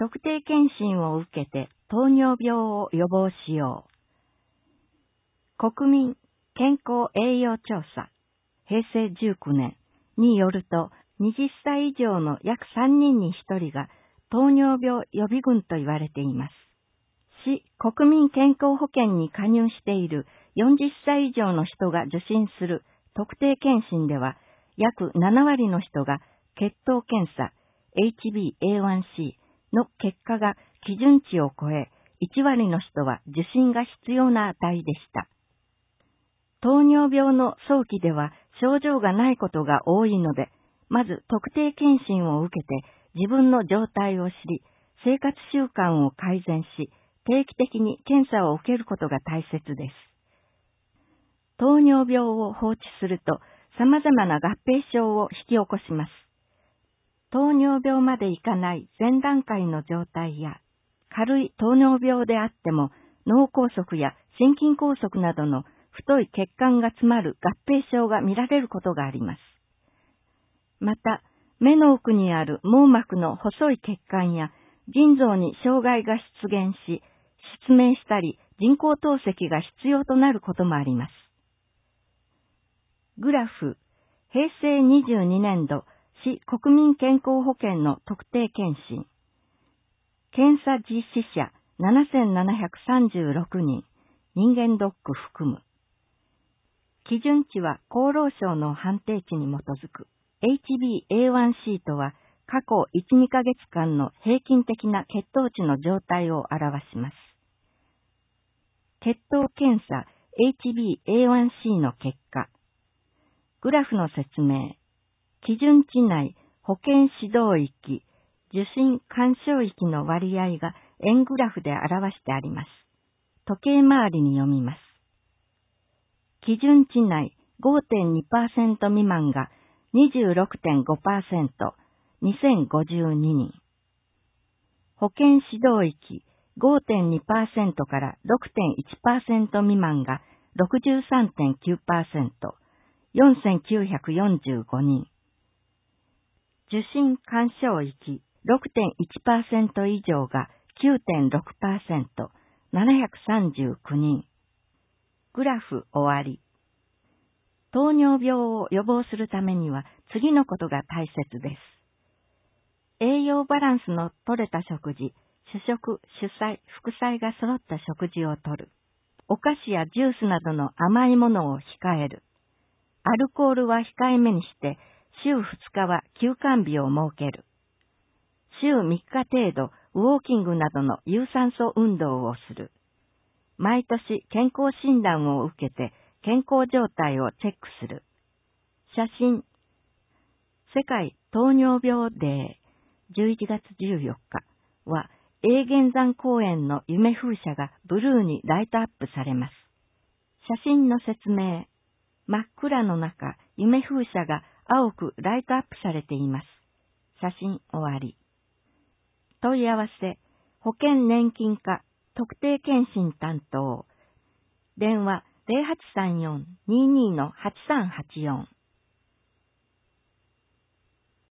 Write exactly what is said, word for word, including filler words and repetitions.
特定健診を受けて糖尿病を予防しよう。国民健康栄養調査へいせいじゅうきゅうねんによると、はたち以上の約さんにんにひとりが糖尿病予備軍と言われています。市国民健康保険に加入しているよんじゅっさい以上の人が受診する特定健診では、約ななわりの人が血糖検査 エイチビーエーワンシー の結果が基準値を超え、いちわりの人は受診が必要な値でした。糖尿病の早期では症状がないことが多いので、まず特定健診を受けて自分の状態を知り、生活習慣を改善し、定期的に検査を受けることが大切です。糖尿病を放置すると様々な合併症を引き起こします。糖尿病までいかない前段階の状態や、軽い糖尿病であっても脳梗塞や心筋梗塞などの太い血管が詰まる合併症が見られることがあります。また、目の奥にある網膜の細い血管や腎臓に障害が出現し、失明したり人工透析が必要となることもあります。グラフ、へいせいにじゅうにねんど市国民健康保険の特定健診。検査実施者ななせんななひゃくさんじゅうろくにん、人間ドック含む。基準値は厚労省の判定値に基づく。エイチビーエーワンシー とは過去いち、にかげつかんの平均的な血糖値の状態を表します。血糖検査 エイチビーエーワンシー の結果。グラフの説明。基準値内保健指導域、受診干渉域の割合が円グラフで表してあります。時計回りに読みます。基準値内 ごてんにパーセント 未満が にじゅうろくてんごパーセント、にせんごじゅうににん。保健指導域 ごてんにパーセント から ろくてんいちパーセント 未満が ろくじゅうさんてんきゅうパーセント、よんせんきゅうひゃくよんじゅうごにん。受診干渉域 ろくてんいちパーセント 以上が きゅうてんろくパーセント、ななひゃくさんじゅうきゅうにん。グラフ終わり。糖尿病を予防するためには次のことが大切です。栄養バランスの取れた食事、主食、主菜、副菜が揃った食事をとる。お菓子やジュースなどの甘いものを控える。アルコールは控えめにして、週ふつかは休館日を設ける。週みっか程度、ウォーキングなどの有酸素運動をする。毎年健康診断を受けて健康状態をチェックする。写真。世界糖尿病デーじゅういちがつじゅうよっかは、永源山公園の夢風車がブルーにライトアップされます。写真の説明。真っ暗の中、夢風車が青くライトアップされています。写真終わり。問い合わせ、保険年金課、特定健診担当。電話ゼロはちさんよん にーにー はちさんはちよん。